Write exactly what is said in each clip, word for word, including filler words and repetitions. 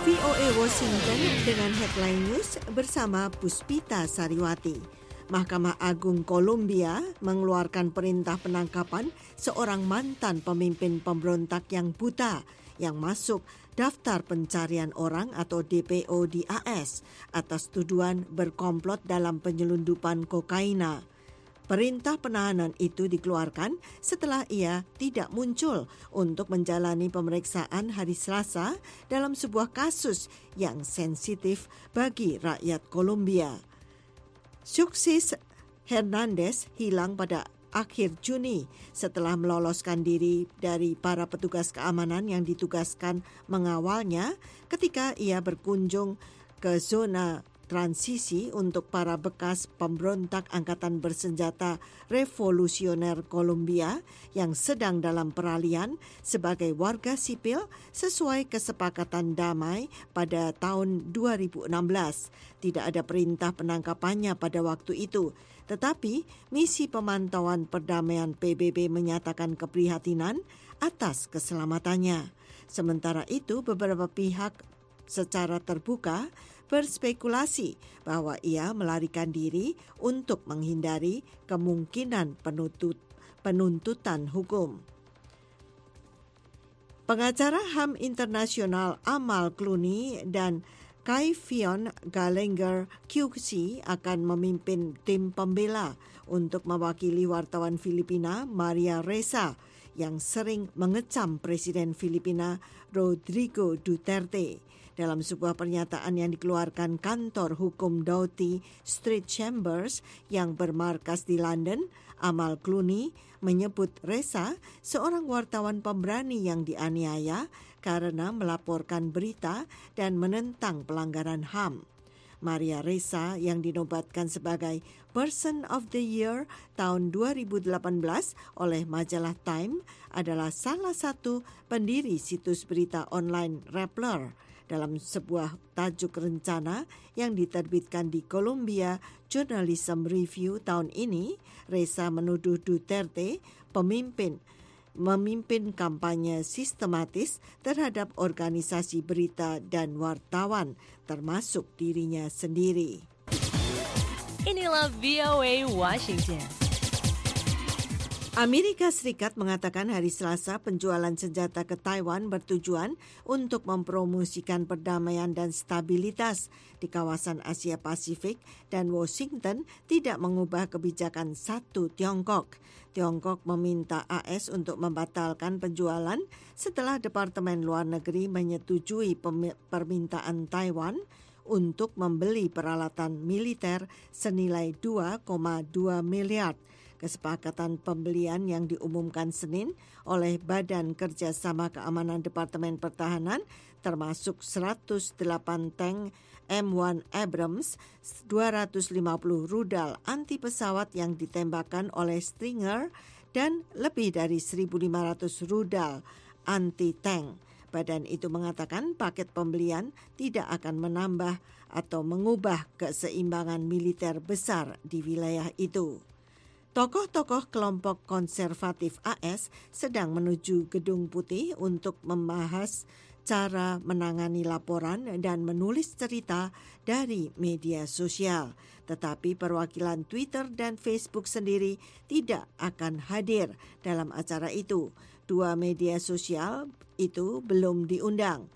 V O A Washington dengan headline news bersama Puspita Sariwati. Mahkamah Agung Kolombia mengeluarkan perintah penangkapan seorang mantan pemimpin pemberontak yang buta yang masuk daftar pencarian orang atau D P O di A S atas tuduhan berkomplot dalam penyelundupan kokaina. Perintah penahanan itu dikeluarkan setelah ia tidak muncul untuk menjalani pemeriksaan hari Selasa dalam sebuah kasus yang sensitif bagi rakyat Kolombia. Sukses Hernandez hilang pada akhir Juni setelah meloloskan diri dari para petugas keamanan yang ditugaskan mengawalnya ketika ia berkunjung ke zona transisi untuk para bekas pemberontak angkatan bersenjata revolusioner Kolombia yang sedang dalam peralihan sebagai warga sipil sesuai kesepakatan damai pada tahun dua ribu enam belas. Tidak ada perintah penangkapannya pada waktu itu, tetapi misi pemantauan perdamaian P B B menyatakan keprihatinan atas keselamatannya. Sementara itu, beberapa pihak secara terbuka berspekulasi bahwa ia melarikan diri untuk menghindari kemungkinan penuntut, penuntutan hukum. Pengacara H A M internasional Amal Clooney dan Kayvion Gallagher Q C akan memimpin tim pembela untuk mewakili wartawan Filipina Maria Ressa yang sering mengecam Presiden Filipina Rodrigo Duterte. Dalam sebuah pernyataan yang dikeluarkan kantor hukum Doughty Street Chambers yang bermarkas di London, Amal Clooney menyebut Ressa seorang wartawan pemberani yang dianiaya karena melaporkan berita dan menentang pelanggaran H A M. Maria Ressa yang dinobatkan sebagai Person of the Year tahun dua ribu delapan belas oleh majalah Time adalah salah satu pendiri situs berita online Rappler. Dalam sebuah tajuk rencana yang diterbitkan di Columbia Journalism Review tahun ini, Ressa menuduh Duterte pemimpin memimpin kampanye sistematis terhadap organisasi berita dan wartawan, termasuk dirinya sendiri. Inilah V O A Washington. Amerika Serikat mengatakan hari Selasa penjualan senjata ke Taiwan bertujuan untuk mempromosikan perdamaian dan stabilitas di kawasan Asia Pasifik dan Washington tidak mengubah kebijakan satu Tiongkok. Tiongkok meminta A S untuk membatalkan penjualan setelah Departemen Luar Negeri menyetujui permintaan Taiwan untuk membeli peralatan militer senilai dua koma dua miliar. Kesepakatan pembelian yang diumumkan Senin oleh Badan Kerjasama Keamanan Departemen Pertahanan termasuk seratus delapan tank M satu Abrams, dua ratus lima puluh rudal anti pesawat yang ditembakkan oleh Stinger dan lebih dari seribu lima ratus rudal anti tank. Badan itu mengatakan paket pembelian tidak akan menambah atau mengubah keseimbangan militer besar di wilayah itu. Tokoh-tokoh kelompok konservatif A S sedang menuju Gedung Putih untuk membahas cara menangani laporan dan menulis cerita dari media sosial. Tetapi perwakilan Twitter dan Facebook sendiri tidak akan hadir dalam acara itu. Dua media sosial itu belum diundang.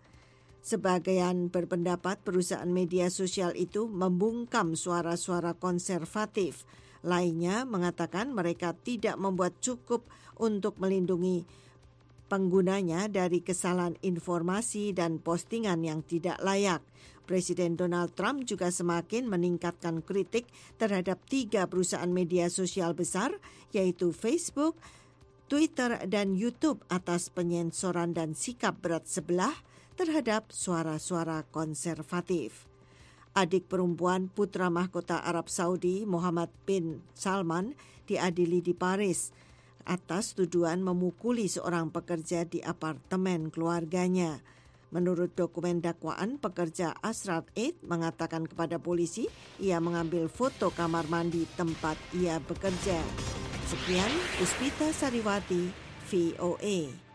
Sebagian berpendapat perusahaan media sosial itu membungkam suara-suara konservatif. Lainnya mengatakan mereka tidak membuat cukup untuk melindungi penggunanya dari kesalahan informasi dan postingan yang tidak layak. Presiden Donald Trump juga semakin meningkatkan kritik terhadap tiga perusahaan media sosial besar, yaitu Facebook, Twitter, dan YouTube atas penyensoran dan sikap berat sebelah terhadap suara-suara konservatif. Adik perempuan putra mahkota Arab Saudi Muhammad bin Salman diadili di Paris atas tuduhan memukuli seorang pekerja di apartemen keluarganya. Menurut dokumen dakwaan, pekerja Asrat Eid mengatakan kepada polisi ia mengambil foto kamar mandi tempat ia bekerja. Sekian, Puspita Sariwati, V O A.